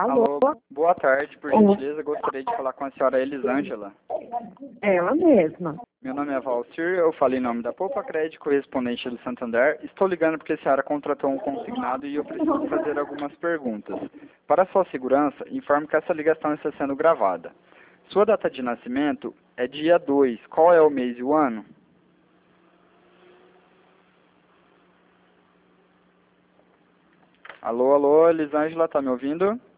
Alô? Alô, boa tarde, por gentileza, gostaria de falar com a senhora Elisângela. Ela mesma. Meu nome é Valcir, eu falei em nome da Poupa Crédito, correspondente do Santander. Estou ligando porque a senhora contratou um consignado e eu preciso fazer algumas perguntas. Para sua segurança, informo que essa ligação está sendo gravada. Sua data de nascimento é dia 2. Qual é o mês e o ano? Alô, alô, Elisângela, tá me ouvindo?